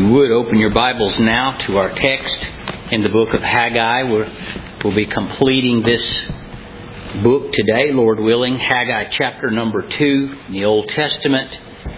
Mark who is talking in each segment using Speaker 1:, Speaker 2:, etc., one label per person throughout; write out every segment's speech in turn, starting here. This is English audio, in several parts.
Speaker 1: you would, open your Bibles now to our text in the book of Haggai. We'll be completing this book today, Lord willing. Haggai chapter number 2 in the Old Testament.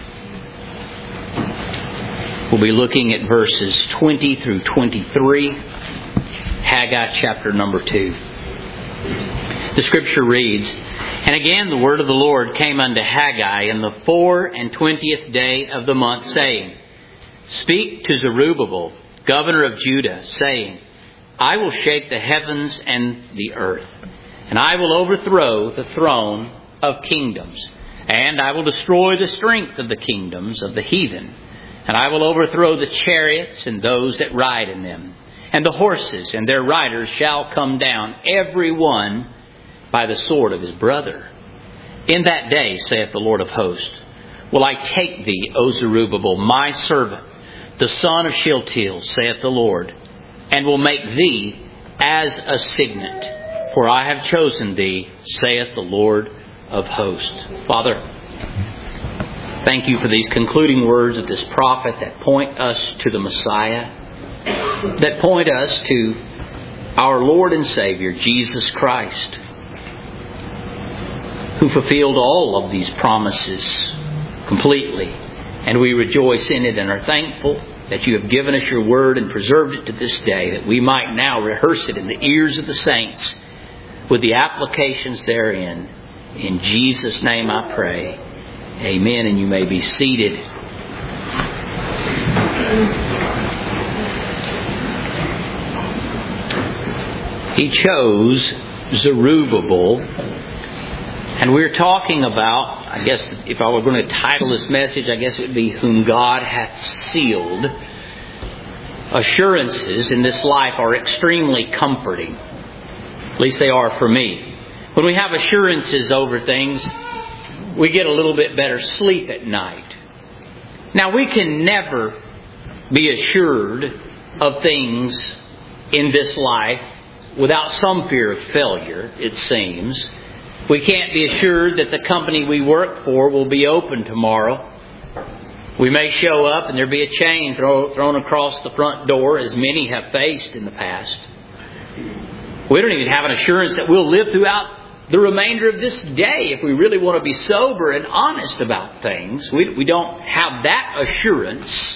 Speaker 1: We'll be looking at verses 20 through 23. Haggai chapter number 2. The scripture reads, "And again the word of the Lord came unto Haggai in the 24th day of the month, saying, Speak to Zerubbabel, governor of Judah, saying, I will shake the heavens and the earth, and I will overthrow the throne of kingdoms, and I will destroy the strength of the kingdoms of the heathen, and I will overthrow the chariots and those that ride in them, and the horses and their riders shall come down, every one by the sword of his brother. In that day, saith the Lord of hosts, will I take thee, O Zerubbabel, my servant, the son of Shealtiel, saith the Lord, and will make thee as a signet, for I have chosen thee, saith the Lord of hosts." Father, thank you for these concluding words of this prophet that point us to the Messiah, that point us to our Lord and Savior, Jesus Christ, who fulfilled all of these promises completely. And we rejoice in it and are thankful that you have given us your word and preserved it to this day, that we might now rehearse it in the ears of the saints with the applications therein. In Jesus' name I pray. Amen. And you may be seated. He chose Zerubbabel. And we're talking about, I guess if I were going to title this message, I guess it would be Whom God Hath Sealed. Assurances in this life are extremely comforting. At least they are for me. When we have assurances over things, we get a little bit better sleep at night. Now, we can never be assured of things in this life without some fear of failure, it seems. We can't be assured that the company we work for will be open tomorrow. We may show up and there be a chain thrown across the front door, as many have faced in the past. We don't even have an assurance that we'll live throughout the remainder of this day if we really want to be sober and honest about things. We don't have that assurance.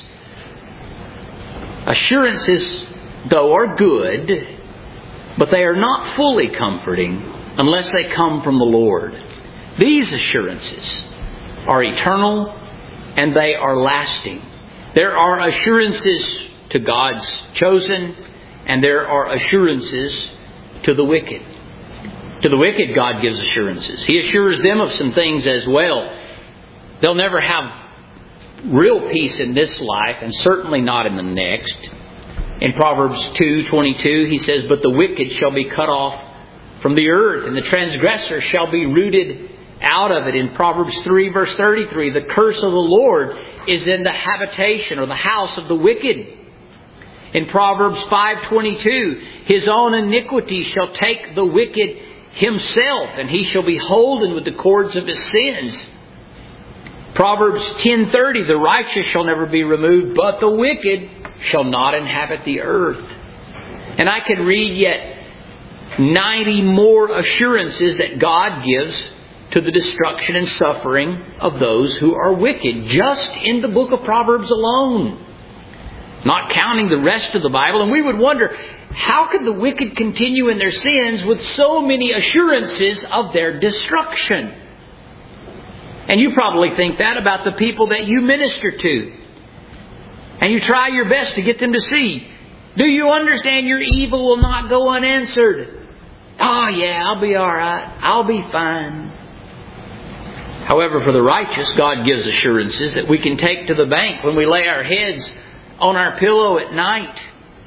Speaker 1: Assurances, though, are good, but they are not fully comforting unless they come from the Lord. These assurances are eternal and they are lasting. There are assurances to God's chosen, and there are assurances to the wicked. To the wicked, God gives assurances. He assures them of some things as well. They'll never have real peace in this life, and certainly not in the next. In Proverbs 2:22, he says, "But the wicked shall be cut off from the earth, and the transgressor shall be rooted out of it." In Proverbs 3 verse 33, "The curse of the Lord is in the habitation," or the house of the wicked. In Proverbs 5:22, "His own iniquity shall take the wicked himself, and he shall be holden with the cords of his sins." Proverbs 10:30, "The righteous shall never be removed, but the wicked shall not inhabit the earth." And I can read yet 90 more assurances that God gives to the destruction and suffering of those who are wicked, just in the book of Proverbs alone, not counting the rest of the Bible. And we would wonder, how could the wicked continue in their sins with so many assurances of their destruction? And you probably think that about the people that you minister to. And you try your best to get them to see, do you understand your evil will not go unanswered? Oh yeah, I'll be all right. I'll be fine. However, for the righteous, God gives assurances that we can take to the bank when we lay our heads on our pillow at night.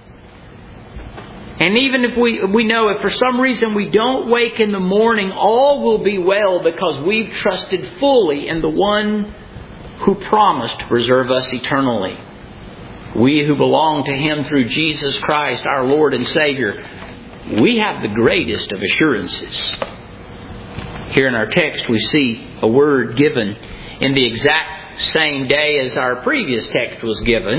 Speaker 1: And even if we know if for some reason we don't wake in the morning, all will be well because we've trusted fully in the one who promised to preserve us eternally. We who belong to Him through Jesus Christ, our Lord and Savior, we have the greatest of assurances. Here in our text we see a word given in the exact same day as our previous text was given,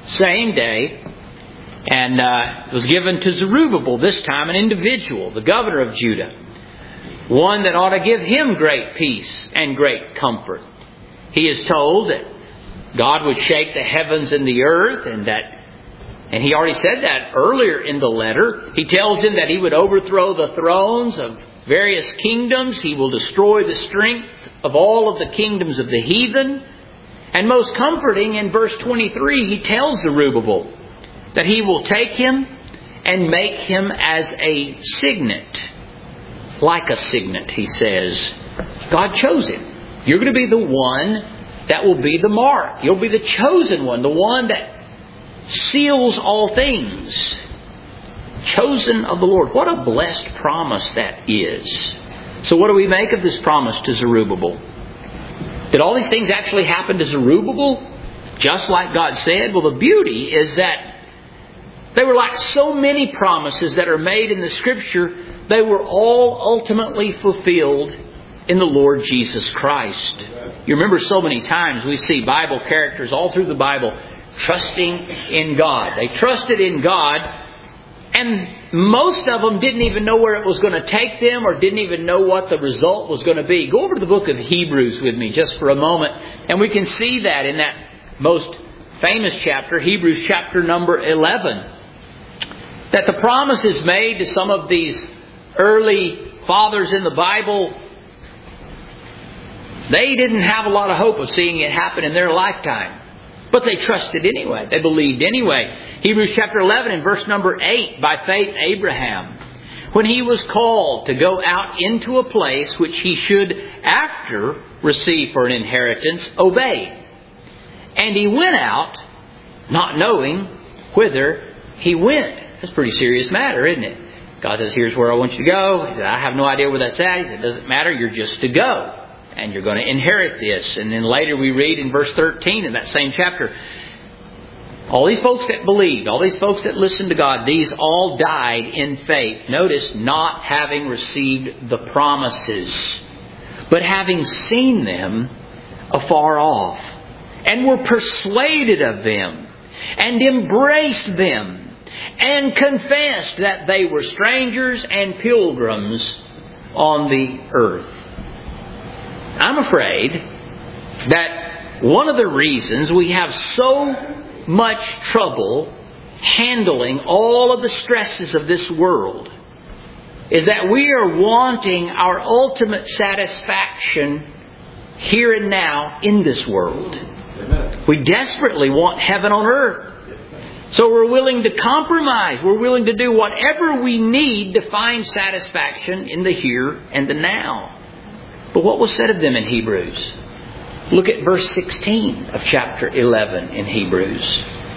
Speaker 1: same day. And it was given to Zerubbabel, this time an individual, the governor of Judah. One that ought to give him great peace and great comfort. He is told that God would shake the heavens and the earth, and he already said that earlier in the letter. He tells him that he would overthrow the thrones of various kingdoms. He will destroy the strength of all of the kingdoms of the heathen. And most comforting, in verse 23, he tells Zerubbabel that he will take him and make him as a signet. Like a signet, he says. God chose him. You're going to be the one that will be the mark. You'll be the chosen one, the one that seals all things. Chosen of the Lord. What a blessed promise that is. So what do we make of this promise to Zerubbabel? Did all these things actually happen to Zerubbabel? Just like God said? Well, the beauty is that they were like so many promises that are made in the Scripture. They were all ultimately fulfilled in the Lord Jesus Christ. You remember so many times we see Bible characters all through the Bible trusting in God. They trusted in God, and most of them didn't even know where it was going to take them or didn't even know what the result was going to be. Go over to the book of Hebrews with me just for a moment, and we can see that in that most famous chapter, Hebrews chapter number 11. That the promises made to some of these early fathers in the Bible, they didn't have a lot of hope of seeing it happen in their lifetime. But they trusted anyway. They believed anyway. Hebrews chapter 11 and verse number 8. By faith Abraham, when he was called to go out into a place which he should after receive for an inheritance, obeyed. And he went out, not knowing whither he went. That's a pretty serious matter, isn't it? God says, here's where I want you to go. He said, I have no idea where that's at. He said, it doesn't matter. You're just to go. And you're going to inherit this. And then later we read in verse 13 in that same chapter, all these folks that believed, all these folks that listened to God, these all died in faith. Notice, not having received the promises, but having seen them afar off, and were persuaded of them, and embraced them, and confessed that they were strangers and pilgrims on the earth. I'm afraid that one of the reasons we have so much trouble handling all of the stresses of this world is that we are wanting our ultimate satisfaction here and now in this world. We desperately want heaven on earth. So we're willing to compromise. We're willing to do whatever we need to find satisfaction in the here and the now. But what was said of them in Hebrews? Look at verse 16 of chapter 11 in Hebrews.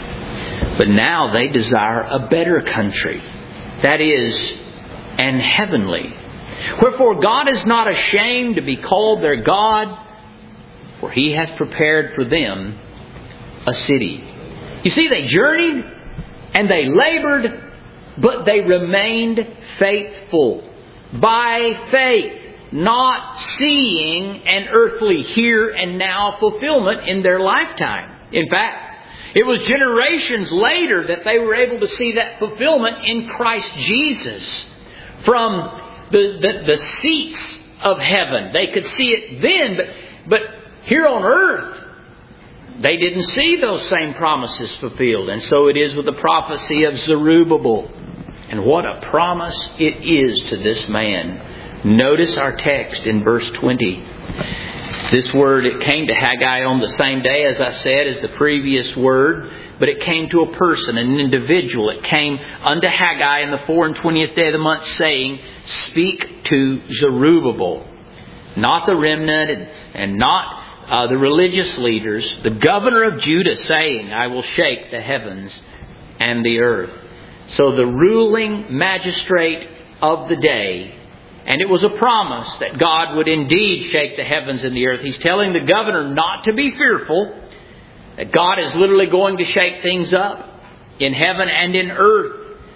Speaker 1: But now they desire a better country, that is, an heavenly. Wherefore God is not ashamed to be called their God, for He hath prepared for them a city. You see, they journeyed and they labored, but they remained faithful. By faith. Not seeing an earthly here and now fulfillment in their lifetime. In fact, it was generations later that they were able to see that fulfillment in Christ Jesus. From the seats of heaven. They could see it then, but here on earth, they didn't see those same promises fulfilled. And so it is with the prophecy of Zerubbabel. And what a promise it is to this man. Notice our text in verse 20. This word, it came to Haggai on the same day, as I said, as the previous word. But it came to a person, an individual. It came unto Haggai in the 24th day of the month, saying, speak to Zerubbabel. Not the remnant and not the religious leaders. The governor of Judah, saying, I will shake the heavens and the earth. So the ruling magistrate of the day. And it was a promise that God would indeed shake the heavens and the earth. He's telling the governor not to be fearful. That God is literally going to shake things up in heaven and in earth.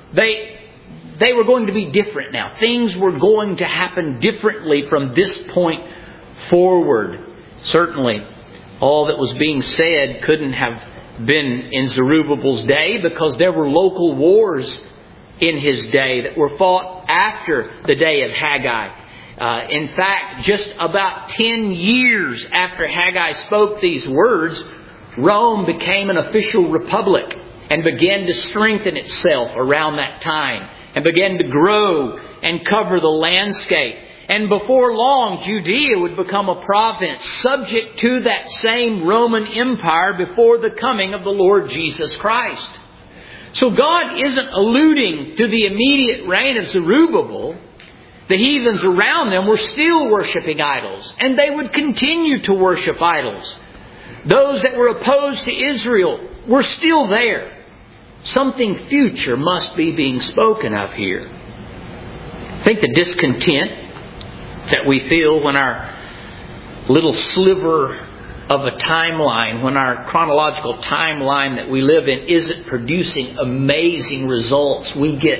Speaker 1: They were going to be different now. Things were going to happen differently from this point forward. Certainly, all that was being said couldn't have been in Zerubbabel's day because there were local wars in his day that were fought after the day of Haggai. In fact, just about 10 years after Haggai spoke these words, Rome became an official republic and began to strengthen itself around that time and began to grow and cover the landscape. And before long, Judea would become a province subject to that same Roman Empire before the coming of the Lord Jesus Christ. So God isn't alluding to the immediate reign of Zerubbabel. The heathens around them were still worshiping idols, and they would continue to worship idols. Those that were opposed to Israel were still there. Something future must be being spoken of here. I think the discontent that we feel when our little sliver of a timeline, when our chronological timeline that we live in isn't producing amazing results, we get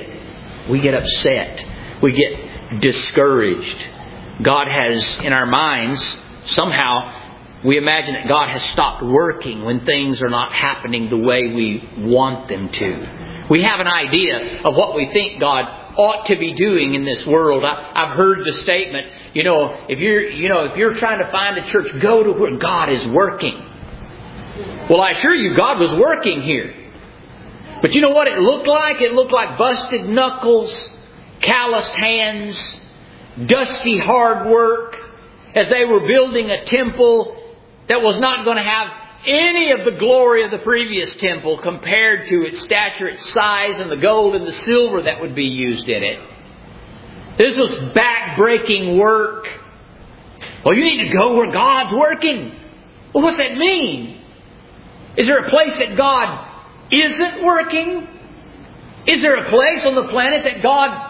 Speaker 1: upset. We get discouraged. God has, in our minds, somehow we imagine that God has stopped working when things are not happening the way we want them to. We have an idea of what we think God ought to be doing in this world. I've heard the statement, if you're trying to find a church, go to where God is working. Well, I assure you, God was working here. But you know what it looked like? It looked like busted knuckles, calloused hands, dusty hard work as they were building a temple that was not going to have any of the glory of the previous temple compared to its stature, its size, and the gold and the silver that would be used in it. This was back-breaking work. Well, you need to go where God's working. Well, what's that mean? Is there a place that God isn't working? Is there a place on the planet that God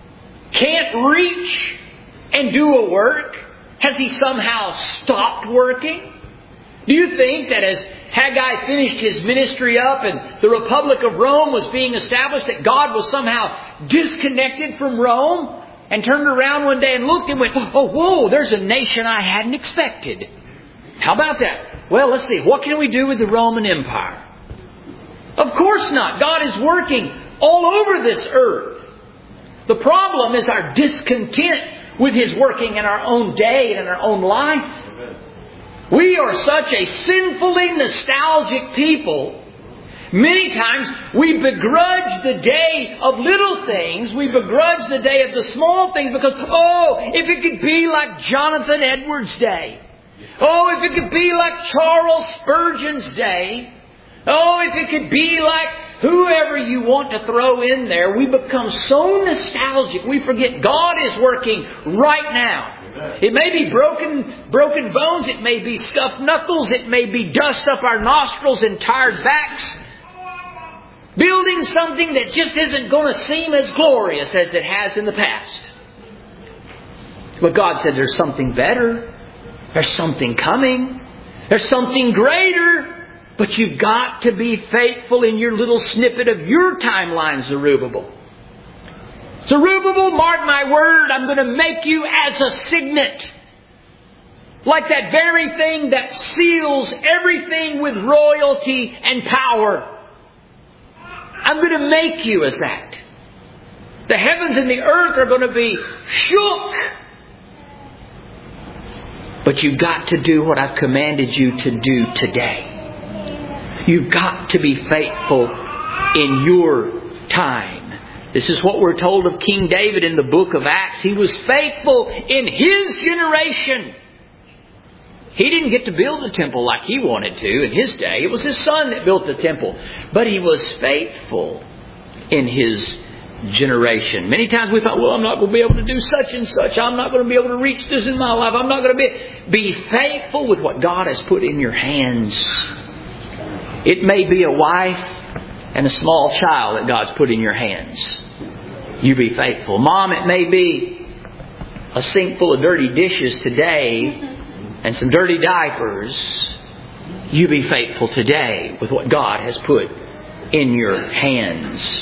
Speaker 1: can't reach and do a work? Has He somehow stopped working? Do you think that as Haggai finished his ministry up and the Republic of Rome was being established, that God was somehow disconnected from Rome and turned around one day and looked and went, oh, whoa, there's a nation I hadn't expected. How about that? Well, let's see. What can we do with the Roman Empire? Of course not. God is working all over this earth. The problem is our discontent with His working in our own day and in our own life. We are such a sinfully nostalgic people. Many times we begrudge the day of little things. We begrudge the day of the small things because, if it could be like Jonathan Edwards' day. If it could be like Charles Spurgeon's day. If it could be like whoever you want to throw in there. We become so nostalgic we forget God is working right now. It may be broken bones. It may be scuffed knuckles. It may be dust up our nostrils and tired backs. Building something that just isn't going to seem as glorious as it has in the past. But God said there's something better. There's something coming. There's something greater. But you've got to be faithful in your little snippet of your timeline, Zerubbabel. Zerubbabel, mark my word, I'm going to make you as a signet. Like that very thing that seals everything with royalty and power. I'm going to make you as that. The heavens and the earth are going to be shook. But you've got to do what I've commanded you to do today. You've got to be faithful in your time. This is what we're told of King David in the book of Acts. He was faithful in his generation. He didn't get to build the temple like he wanted to in his day. It was his son that built the temple. But he was faithful in his generation. Many times we thought, I'm not going to be able to do such and such. I'm not going to be able to reach this in my life. I'm not going to be faithful with what God has put in your hands. It may be a wife and a small child that God's put in your hands. You be faithful. Mom, it may be a sink full of dirty dishes today and some dirty diapers. You be faithful today with what God has put in your hands.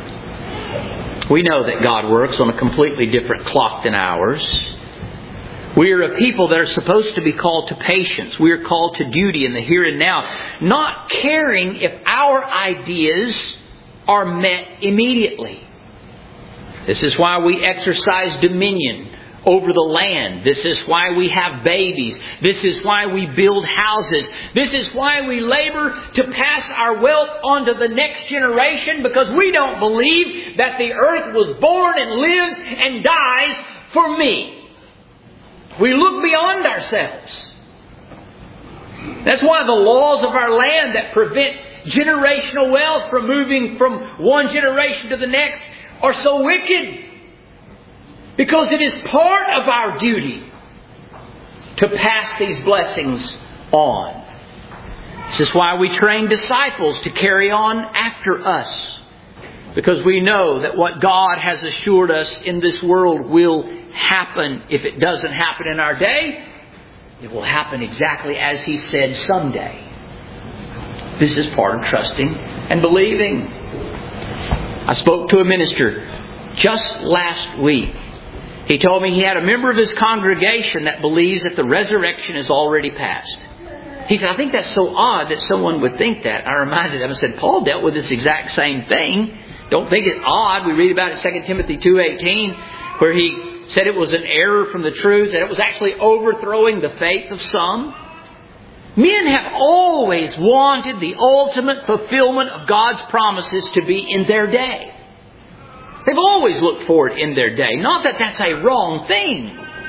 Speaker 1: We know that God works on a completely different clock than ours. We are a people that are supposed to be called to patience. We are called to duty in the here and now, not caring if our ideas are met immediately. This is why we exercise dominion over the land. This is why we have babies. This is why we build houses. This is why we labor to pass our wealth on to the next generation, because we don't believe that the earth was born and lives and dies for me. We look beyond ourselves. That's why the laws of our land that prevent generational wealth from moving from one generation to the next are so wicked. Because it is part of our duty to pass these blessings on. This is why we train disciples to carry on after us. Because we know that what God has assured us in this world will happen. If it doesn't happen in our day, it will happen exactly as He said someday. This is part of trusting and believing. I spoke to a minister just last week. He told me he had a member of his congregation that believes that the resurrection is already past. He said, I think that's so odd that someone would think that. I reminded him, I said, Paul dealt with this exact same thing. Don't think it's odd. We read about it in 2 Timothy 2:18, where he said it was an error from the truth, that it was actually overthrowing the faith of some. Men have always wanted the ultimate fulfillment of God's promises to be in their day. They've always looked for it in their day. Not that that's a wrong thing.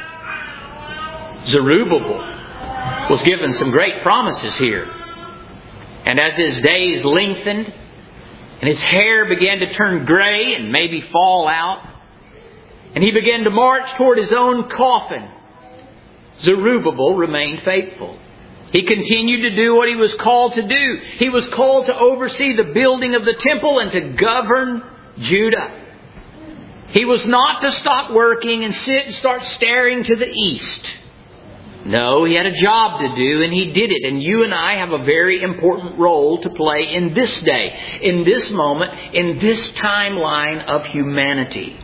Speaker 1: Zerubbabel was given some great promises here. And as his days lengthened and his hair began to turn gray and maybe fall out, and he began to march toward his own coffin, Zerubbabel remained faithful. He continued to do what he was called to do. He was called to oversee the building of the temple and to govern Judah. He was not to stop working and sit and start staring to the east. No, he had a job to do, and he did it. And you and I have a very important role to play in this day, in this moment, in this timeline of humanity.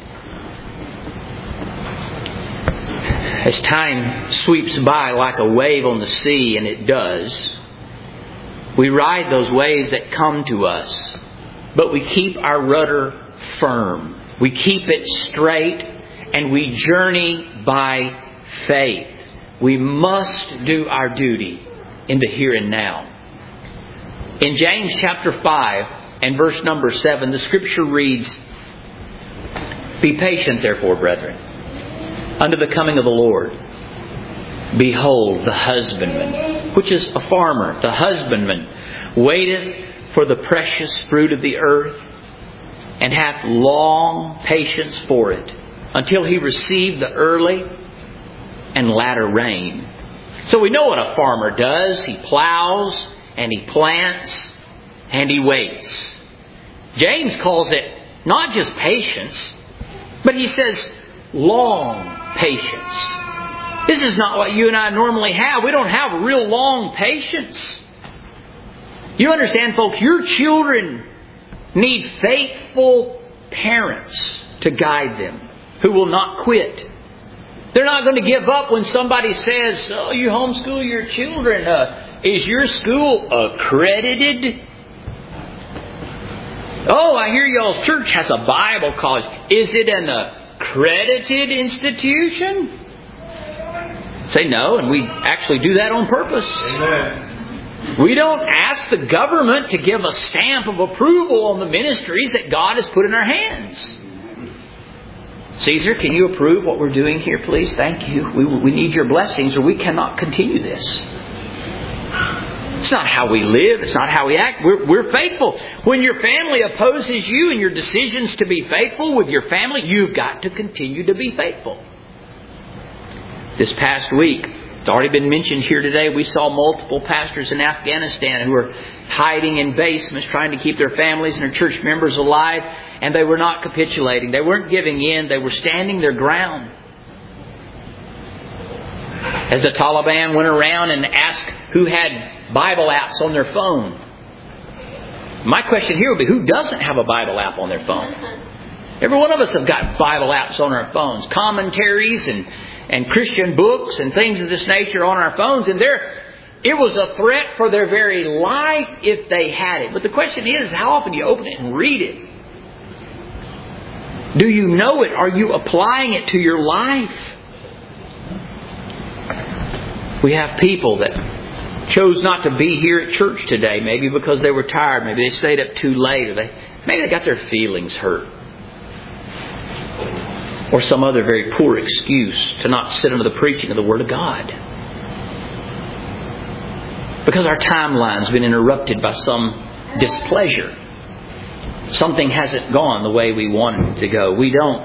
Speaker 1: As time sweeps by like a wave on the sea, and it does, we ride those waves that come to us, but we keep our rudder firm. We keep it straight, and we journey by faith. We must do our duty in the here and now. In James chapter 5 and verse number 7, the Scripture reads, Be patient, therefore, brethren, unto the coming of the Lord. Behold, the husbandman, which is a farmer, the husbandman, waiteth for the precious fruit of the earth, and hath long patience for it, until he receive the early and latter rain. So we know what a farmer does. He plows and he plants and he waits. James calls it not just patience, but he says long patience. This is not what you and I normally have. We don't have real long patience. You understand, folks, your children need faithful parents to guide them who will not quit. They're not going to give up when somebody says, oh, you homeschool your children. Is your school accredited? Oh, I hear y'all's church has a Bible college. Is it an accredited institution? Say no, and we actually do that on purpose. Amen. We don't ask the government to give a stamp of approval on the ministries that God has put in our hands. Caesar, can you approve what we're doing here, please? Thank you. We need your blessings or we cannot continue this. It's not how we live. It's not how we act. We're faithful. When your family opposes you and your decisions to be faithful with your family, you've got to continue to be faithful. This past week, it's already been mentioned here today, we saw multiple pastors in Afghanistan who were hiding in basements trying to keep their families and their church members alive, and they were not capitulating. They weren't giving in. They were standing their ground. As the Taliban went around and asked who had Bible apps on their phone. My question here would be, who doesn't have a Bible app on their phone? Every one of us have got Bible apps on our phones, commentaries and Christian books and things of this nature on our phones. And it was a threat for their very life if they had it. But the question is, how often do you open it and read it? Do you know it? Are you applying it to your life? We have people that chose not to be here at church today, maybe because they were tired, maybe they stayed up too late, or maybe they got their feelings hurt. Or some other very poor excuse to not sit under the preaching of the Word of God. Because our timeline's been interrupted by some displeasure. Something hasn't gone the way we wanted it to go. We don't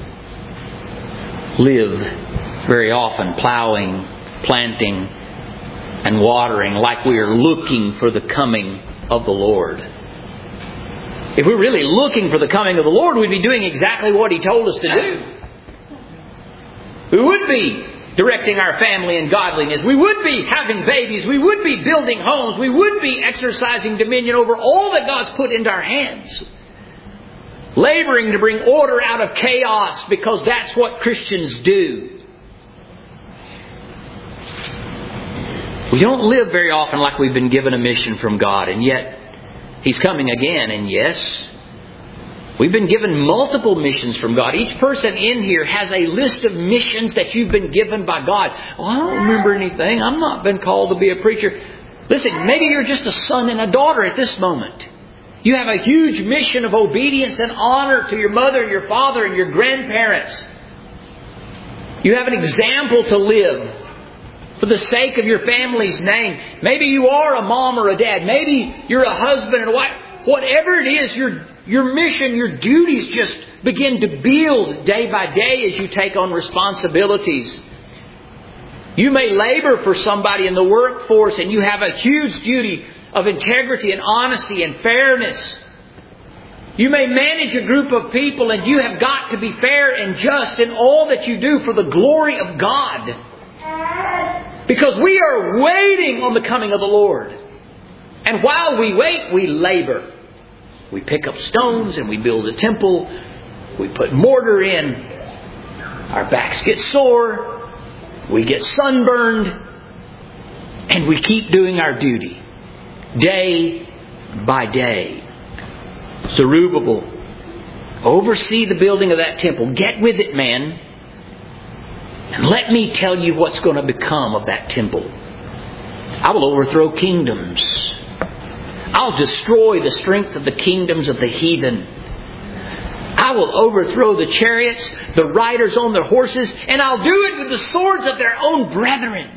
Speaker 1: live very often plowing, planting, and watering like we are looking for the coming of the Lord. If we're really looking for the coming of the Lord, we'd be doing exactly what He told us to do. We would be directing our family in godliness. We would be having babies. We would be building homes. We would be exercising dominion over all that God's put into our hands. Laboring to bring order out of chaos, because that's what Christians do. We don't live very often like we've been given a mission from God, and yet He's coming again. And yes, we've been given multiple missions from God. Each person in here has a list of missions that you've been given by God. Oh, I don't remember anything. I've not been called to be a preacher. Listen, maybe you're just a son and a daughter at this moment. You have a huge mission of obedience and honor to your mother and your father and your grandparents. You have an example to live for the sake of your family's name. Maybe you are a mom or a dad. Maybe you're a husband and a wife. Whatever it is, your mission, your duties just begin to build day by day as you take on responsibilities. You may labor for somebody in the workforce and you have a huge duty of integrity and honesty and fairness. You may manage a group of people and you have got to be fair and just in all that you do for the glory of God. Because we are waiting on the coming of the Lord. And while we wait, we labor. We pick up stones and we build a temple. We put mortar in. Our backs get sore. We get sunburned. And we keep doing our duty. Day by day. Zerubbabel, oversee the building of that temple. Get with it, man. And let me tell you what's going to become of that temple. I will overthrow kingdoms. I'll destroy the strength of the kingdoms of the heathen. I will overthrow the chariots, the riders on their horses, and I'll do it with the swords of their own brethren.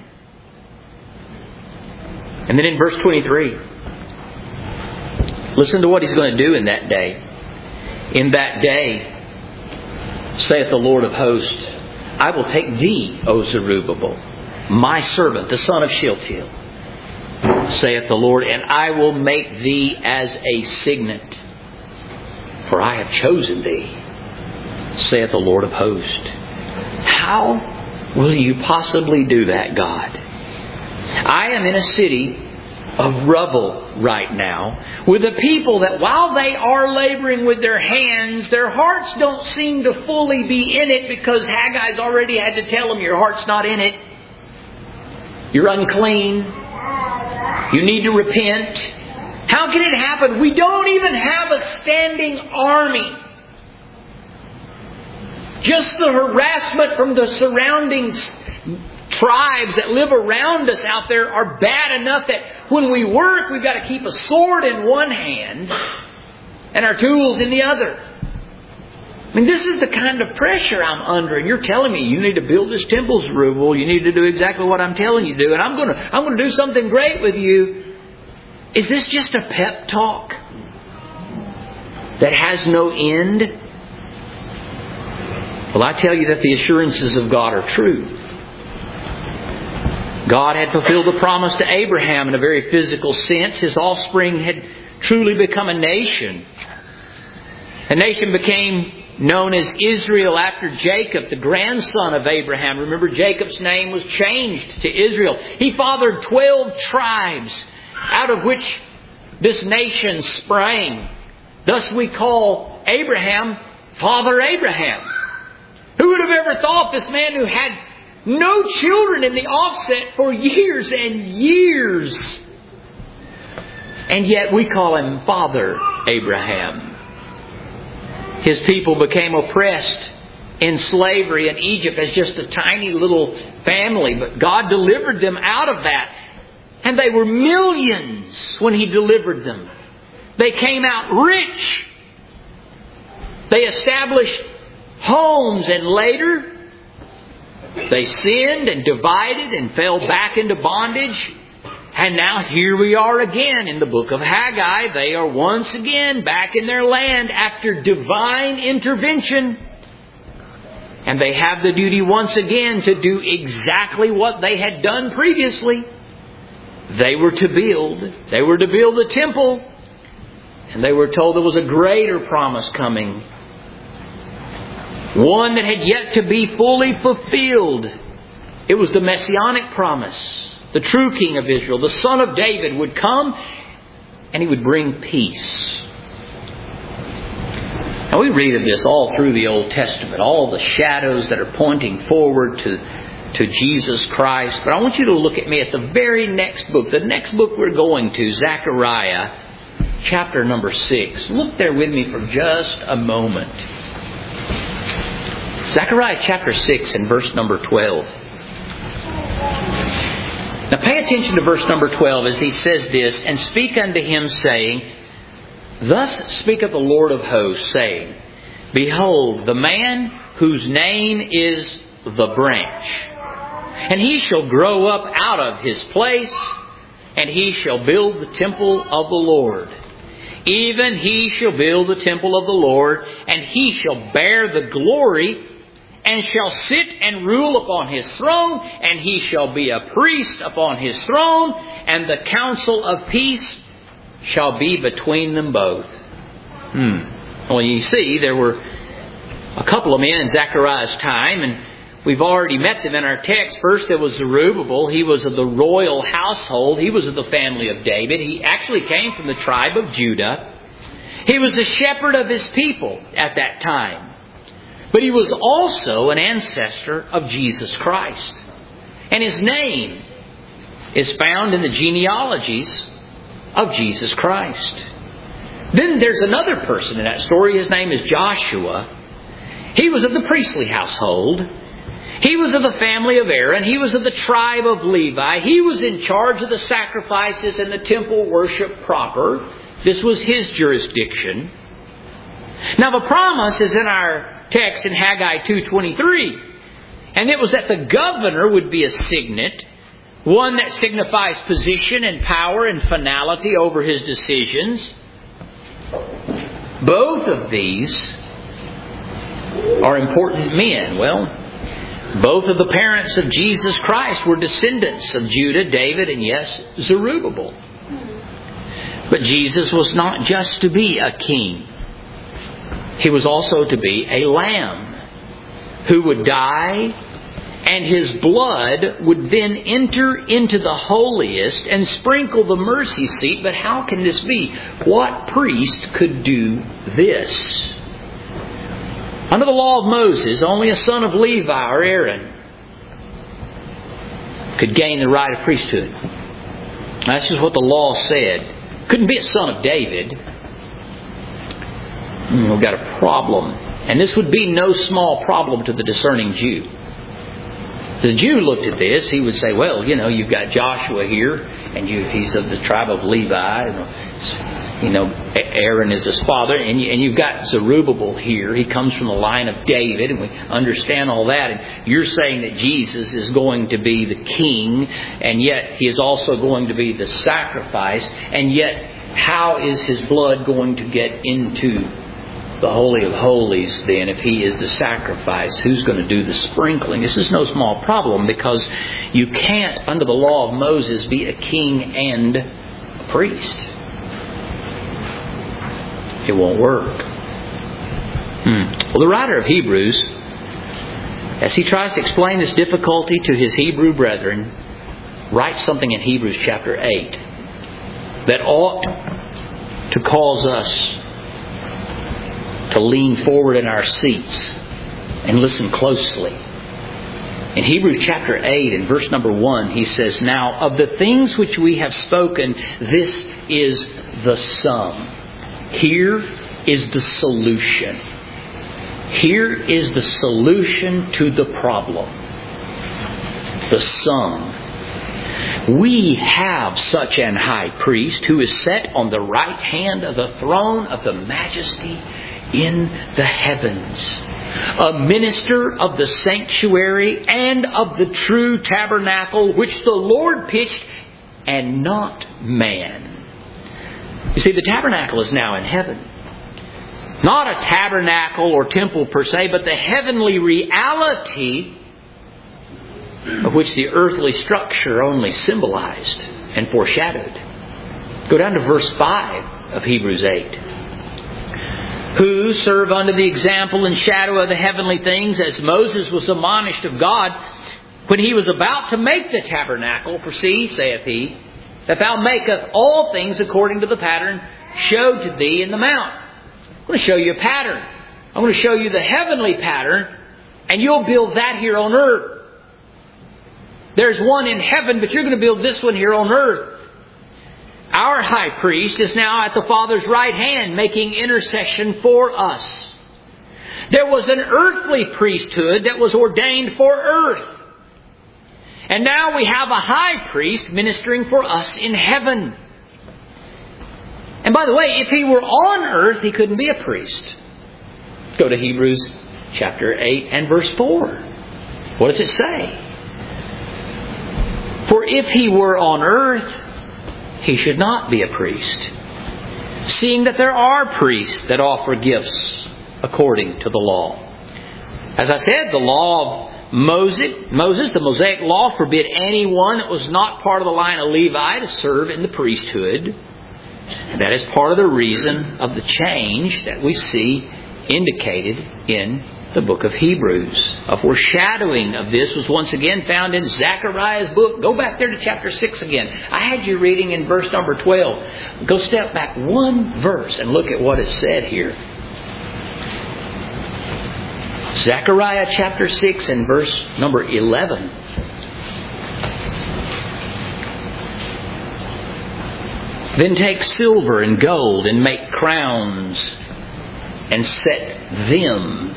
Speaker 1: And then in verse 23, listen to what He's going to do in that day. In that day, saith the Lord of hosts, I will take thee, O Zerubbabel, my servant, the son of Shealtiel, saith the Lord, and I will make thee as a signet, for I have chosen thee, saith the Lord of hosts. How will you possibly do that, God? I am in a city of rubble right now with a people that while they are laboring with their hands, their hearts don't seem to fully be in it because Haggai's already had to tell them your heart's not in it. You're unclean. You need to repent. How can it happen? We don't even have a standing army. Just the harassment from the surrounding tribes that live around us out there are bad enough that when we work, we've got to keep a sword in one hand and our tools in the other. I mean, this is the kind of pressure I'm under, and you're telling me you need to build this temple, Zerubbabel. You need to do exactly what I'm telling you to do, and I'm going to do something great with you. Is this just a pep talk that has no end? Well, I tell you that the assurances of God are true. God had fulfilled the promise to Abraham in a very physical sense. His offspring had truly become a nation. A nation became known as Israel after Jacob, the grandson of Abraham. Remember, Jacob's name was changed to Israel. He fathered 12 tribes, out of which this nation sprang. Thus we call Abraham Father Abraham. Who would have ever thought this man who had no children in the offset for years and years, and yet we call him Father Abraham. His people became oppressed in slavery in Egypt as just a tiny little family, but God delivered them out of that. And they were millions when He delivered them. They came out rich. They established homes, and later they sinned and divided and fell back into bondage. And now here we are again in the book of Haggai. They are once again back in their land after divine intervention. And they have the duty once again to do exactly what they had done previously. They were to build the temple. And they were told there was a greater promise coming. One that had yet to be fully fulfilled. It was the Messianic promise. The true King of Israel, the Son of David, would come and He would bring peace. Now we read of this all through the Old Testament, all the shadows that are pointing forward to Jesus Christ. But I want you to look at me at the very next book. The next book we're going to, Zechariah, chapter number 6. Look there with me for just a moment. Zechariah chapter 6 and verse number 12. Now pay attention to verse number 12 as he says this, and speak unto him, saying, Thus speaketh the Lord of hosts, saying, Behold, the man whose name is the branch, and he shall grow up out of his place, and he shall build the temple of the Lord. Even he shall build the temple of the Lord, and he shall bear the glory, and shall sit and rule upon his throne, and he shall be a priest upon his throne, and the counsel of peace shall be between them both. Well, you see, there were a couple of men in Zechariah's time, and we've already met them in our text. First, there was Zerubbabel. He was of the royal household. He was of the family of David. He actually came from the tribe of Judah. He was the shepherd of his people at that time. But he was also an ancestor of Jesus Christ. And his name is found in the genealogies of Jesus Christ. Then there's another person in that story. His name is Joshua. He was of the priestly household. He was of the family of Aaron. He was of the tribe of Levi. He was in charge of the sacrifices and the temple worship proper. This was his jurisdiction. Now the promise is in our text in Haggai 2:23. And it was that the governor would be a signet, one that signifies position and power and finality over his decisions. Both of these are important men. Well, both of the parents of Jesus Christ were descendants of Judah, David, and yes, Zerubbabel. But Jesus was not just to be a king. He was also to be a lamb who would die, and His blood would then enter into the holiest and sprinkle the mercy seat. But how can this be? What priest could do this? Under the law of Moses, only a son of Levi or Aaron could gain the right of priesthood. That's just what the law said. Couldn't be a son of David. We've got a problem. And this would be no small problem to the discerning Jew. The Jew looked at this, he would say, well, you've got Joshua here, and he's of the tribe of Levi. Aaron is his father, and you've got Zerubbabel here. He comes from the line of David, and we understand all that. And you're saying that Jesus is going to be the king, and yet He is also going to be the sacrifice. And yet, how is His blood going to get into the Holy of Holies then if He is the sacrifice? Who's going to do the sprinkling? This is no small problem, because you can't, under the law of Moses, be a king and a priest. It won't work. Well, the writer of Hebrews, as he tries to explain this difficulty to his Hebrew brethren, writes something in Hebrews chapter 8 that ought to cause us to lean forward in our seats and listen closely. In Hebrews chapter 8 and verse number 1, he says, "Now of the things which we have spoken, this is the sum." Here is the solution. Here is the solution to the problem. The sum. We have such an high priest who is set on the right hand of the throne of the majesty in the heavens, a minister of the sanctuary and of the true tabernacle which the Lord pitched and not man. You see, the tabernacle is now in heaven. Not a tabernacle or temple per se, but the heavenly reality of which the earthly structure only symbolized and foreshadowed. Go down to verse 5 of Hebrews 8. "Who serve under the example and shadow of the heavenly things, as Moses was admonished of God when he was about to make the tabernacle. For see, saith he, that thou makest all things according to the pattern showed to thee in the mount." I'm going to show you a pattern. I'm going to show you the heavenly pattern, and you'll build that here on earth. There's one in heaven, but you're going to build this one here on earth. Our high priest is now at the Father's right hand, making intercession for us. There was an earthly priesthood that was ordained for earth. And now we have a high priest ministering for us in heaven. And by the way, if he were on earth, he couldn't be a priest. Go to Hebrews chapter 8 and verse 4. What does it say? "For if he were on earth, he should not be a priest, seeing that there are priests that offer gifts according to the law." As I said, the law of Moses, the Mosaic law, forbid anyone that was not part of the line of Levi to serve in the priesthood. And that is part of the reason of the change that we see indicated in the book of Hebrews. A foreshadowing of this was once again found in Zechariah's book. Go back there to chapter 6 again. I had you reading in verse number 12. Go step back one verse and look at what is said here. Zechariah chapter 6 and verse number 11. "Then take silver and gold and make crowns and set them."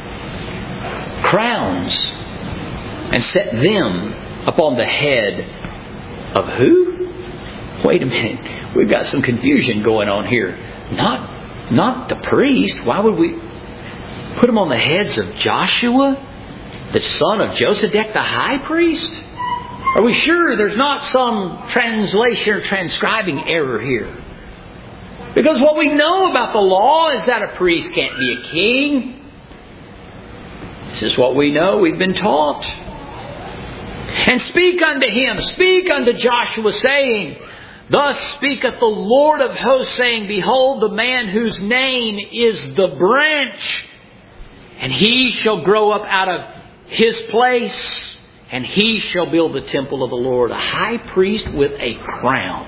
Speaker 1: Crowns. "And set them upon the head of" who? Wait a minute. We've got some confusion going on here. Not the priest. Why would we put them on the heads of Joshua, the son of Josedech, the high priest? Are we sure there's not some translation or transcribing error here? Because what we know about the law is that a priest can't be a king. This is what we know. We've been taught. "And speak unto him, speak unto Joshua, saying, Thus speaketh the Lord of hosts, saying, Behold, the man whose name is the branch, and he shall grow up out of his place, and he shall build the temple of the Lord." A high priest with a crown.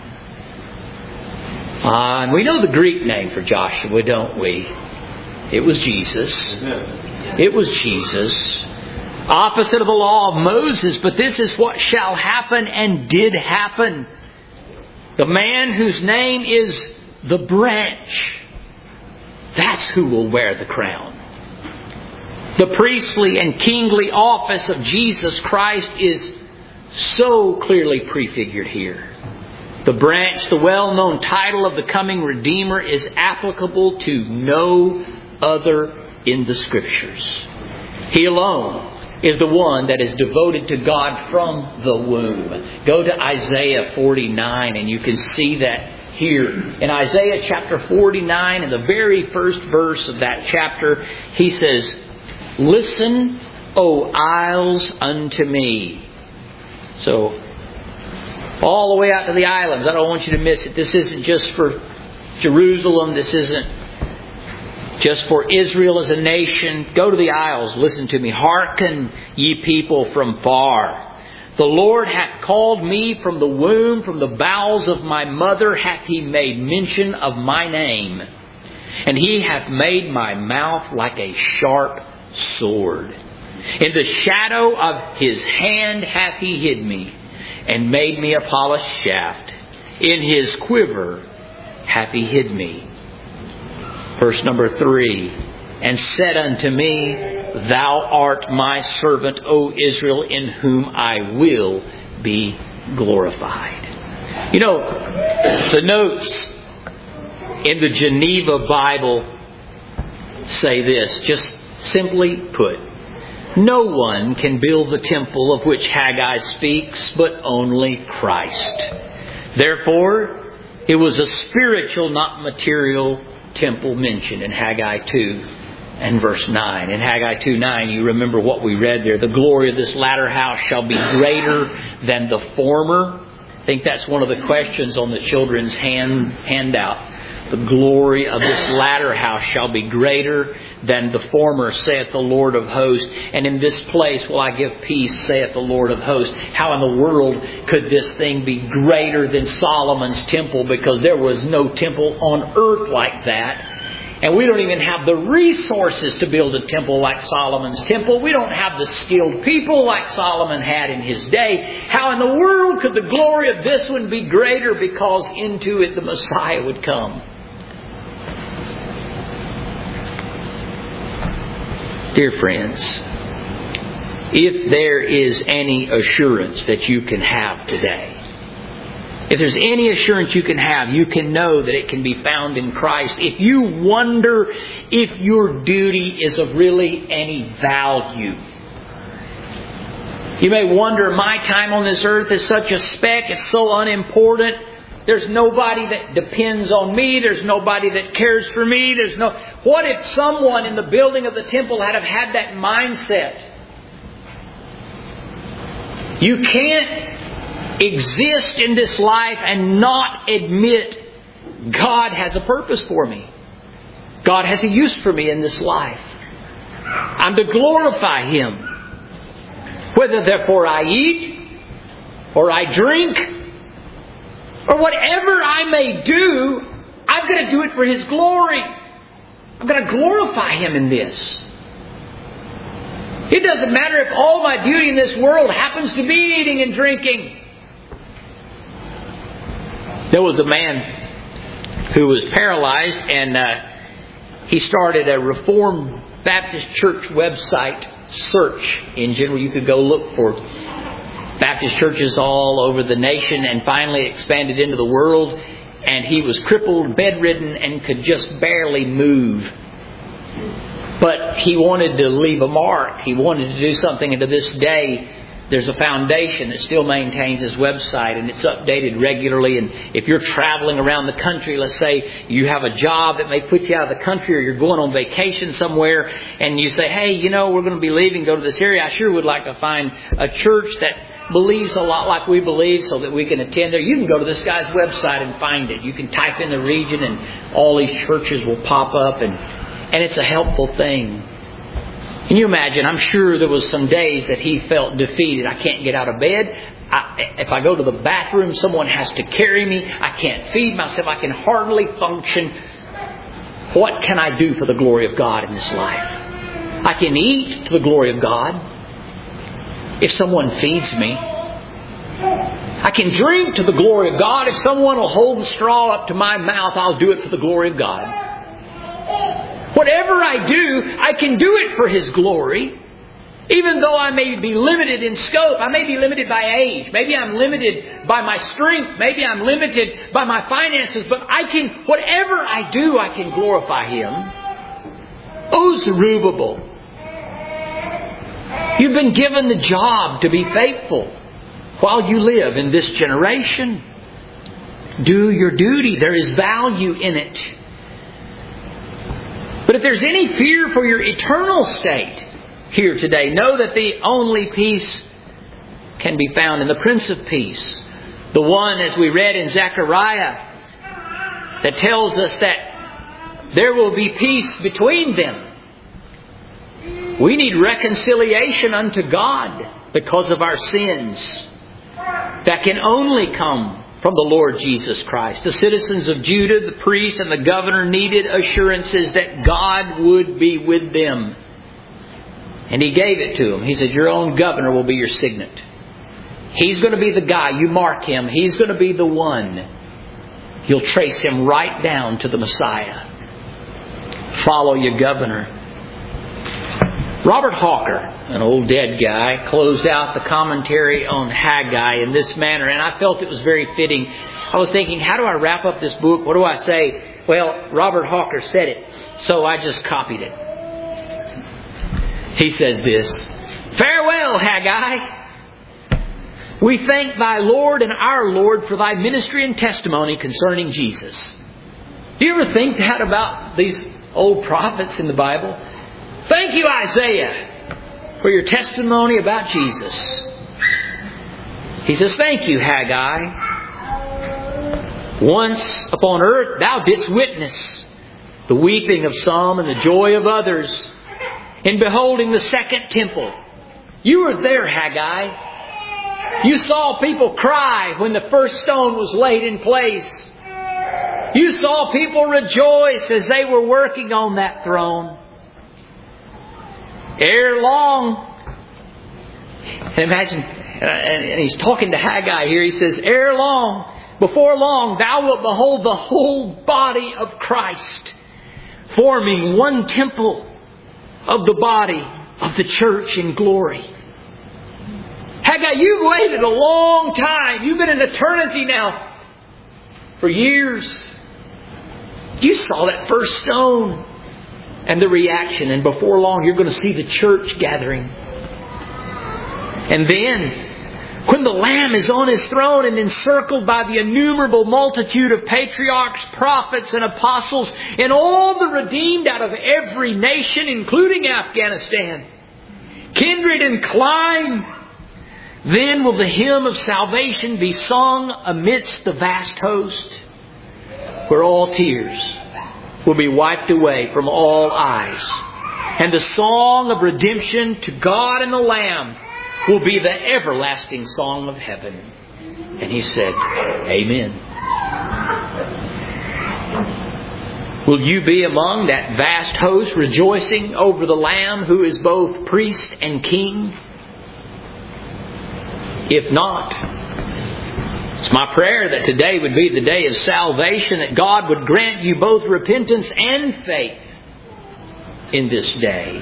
Speaker 1: And we know the Greek name for Joshua, don't we? It was Jesus. It was Jesus. Opposite of the law of Moses, but this is what shall happen and did happen. The man whose name is the branch, that's who will wear the crown. The priestly and kingly office of Jesus Christ is so clearly prefigured here. The branch, the well-known title of the coming Redeemer, is applicable to no other in the Scriptures. He alone is the one that is devoted to God from the womb. Go to Isaiah 49 and you can see that here. In Isaiah chapter 49, in the very first verse of that chapter, he says, "Listen, O isles, unto me." So, all the way out to the islands. I don't want you to miss it. This isn't just for Jerusalem. This isn't just for Israel as a nation. Go to the isles. Listen to me. "Hearken, ye people from far. The Lord hath called me from the womb, from the bowels of my mother hath He made mention of my name. And He hath made my mouth like a sharp sword. In the shadow of His hand hath He hid me, and made me a polished shaft. In His quiver hath He hid me. Verse number 3. And said unto me, Thou art my servant, O Israel, in whom I will be glorified. You know, the notes in the Geneva Bible say this, just simply put. No one can build the temple of which Haggai speaks, but only Christ. Therefore, it was a spiritual, not material temple mentioned in Haggai 2 and verse 9. In Haggai 2:9, you remember what we read there. The glory of this latter house shall be greater than the former. I think that's one of the questions on the children's handout. The glory of this latter house shall be greater than the former, saith the Lord of hosts. And in this place will I give peace, saith the Lord of hosts. How in the world could this thing be greater than Solomon's temple? Because there was no temple on earth like that. And we don't even have the resources to build a temple like Solomon's temple. We don't have the skilled people like Solomon had in his day. How in the world could the glory of this one be greater? Because into it the Messiah would come. Dear friends, if there is any assurance that you can have today, if there's any assurance you can have, you can know that it can be found in Christ. If you wonder if your duty is of really any value, you may wonder, my time on this earth is such a speck, it's so unimportant. There's nobody that depends on me. There's nobody that cares for me. What if someone in the building of the temple had have had that mindset? You can't exist in this life and not admit God has a purpose for me. God has a use for me in this life. I'm to glorify Him. Whether therefore I eat or I drink or whatever I may do, I'm going to do it for His glory. I'm going to glorify Him in this. It doesn't matter if all my duty in this world happens to be eating and drinking. There was a man who was paralyzed, and he started a Reformed Baptist Church website search engine where you could go look for Baptist churches all over the nation, and finally expanded into the world. And he was crippled, bedridden, and could just barely move. But he wanted to leave a mark. He wanted to do something. And to this day, there's a foundation that still maintains his website, and it's updated regularly. And if you're traveling around the country, let's say you have a job that may put you out of the country, or you're going on vacation somewhere, and you say, hey, we're going to be leaving, go to this area. I sure would like to find a church that believes a lot like we believe so that we can attend there. You can go to this guy's website and find it. You can type in the region and all these churches will pop up, and it's a helpful thing. Can you imagine? I'm sure there was some days that he felt defeated. I can't get out of bed. If I go to the bathroom, someone has to carry me. I can't feed myself. I can hardly function. What can I do for the glory of God in this life? I can eat to the glory of God if someone feeds me. I can drink to the glory of God. If someone will hold the straw up to my mouth, I'll do it for the glory of God. Whatever I do, I can do it for His glory. Even though I may be limited in scope, I may be limited by age. Maybe I'm limited by my strength. Maybe I'm limited by my finances. But whatever I do, I can glorify Him. Oh, Zerubbabel, you've been given the job to be faithful while you live in this generation. Do your duty. There is value in it. But if there's any fear for your eternal state here today, know that the only peace can be found in the Prince of Peace. The one, as we read in Zechariah, that tells us that there will be peace between them. We need reconciliation unto God because of our sins. That can only come from the Lord Jesus Christ. The citizens of Judah, the priest and the governor needed assurances that God would be with them. And He gave it to them. He said, your own governor will be your signet. He's going to be the guy. You mark him. He's going to be the one. You'll trace him right down to the Messiah. Follow your governor. Robert Hawker, an old dead guy, closed out the commentary on Haggai in this manner, and I felt it was very fitting. I was thinking, how do I wrap up this book? What do I say? Well, Robert Hawker said it, so I just copied it. He says this, farewell, Haggai. We thank thy Lord and our Lord for thy ministry and testimony concerning Jesus. Do you ever think that about these old prophets in the Bible? Thank you, Isaiah, for your testimony about Jesus. He says, thank you, Haggai. Once upon earth thou didst witness the weeping of some and the joy of others in beholding the second temple. You were there, Haggai. You saw people cry when the first stone was laid in place. You saw people rejoice as they were working on that throne. Ere long, imagine, and he's talking to Haggai here, he says, ere long, before long, thou wilt behold the whole body of Christ, forming one temple of the body of the church in glory. Haggai, you've waited a long time. You've been in eternity now for years. You saw that first stone and the reaction, and before long you're going to see the church gathering. And then, when the Lamb is on His throne and encircled by the innumerable multitude of patriarchs, prophets and apostles, and all the redeemed out of every nation, including Afghanistan, kindred and clime, then will the hymn of salvation be sung amidst the vast host, where all tears will be wiped away from all eyes. And the song of redemption to God and the Lamb will be the everlasting song of heaven. And He said, Amen. Will you be among that vast host rejoicing over the Lamb who is both priest and king? If not, it's my prayer that today would be the day of salvation, that God would grant you both repentance and faith in this day.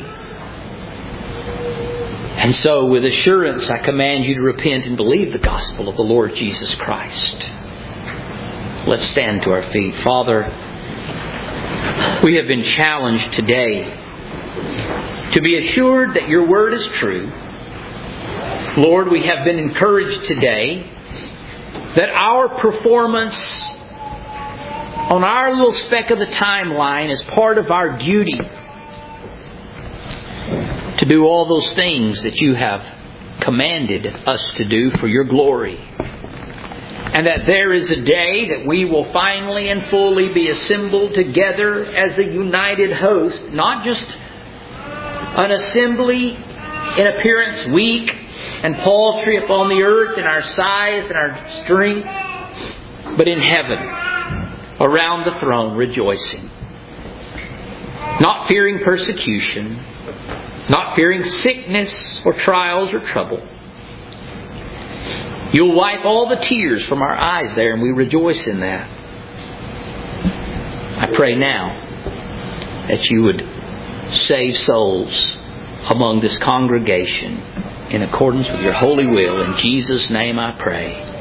Speaker 1: And so, with assurance, I command you to repent and believe the gospel of the Lord Jesus Christ. Let's stand to our feet. Father, we have been challenged today to be assured that your word is true. Lord, we have been encouraged today that our performance on our little speck of the timeline is part of our duty to do all those things that you have commanded us to do for your glory. And that there is a day that we will finally and fully be assembled together as a united host, not just an assembly in appearance weak and paltry upon the earth in our size and our strength, but in heaven, around the throne, rejoicing. Not fearing persecution, not fearing sickness or trials or trouble. You'll wipe all the tears from our eyes there, and we rejoice in that. I pray now that you would save souls among this congregation in accordance with your holy will. In Jesus' name I pray.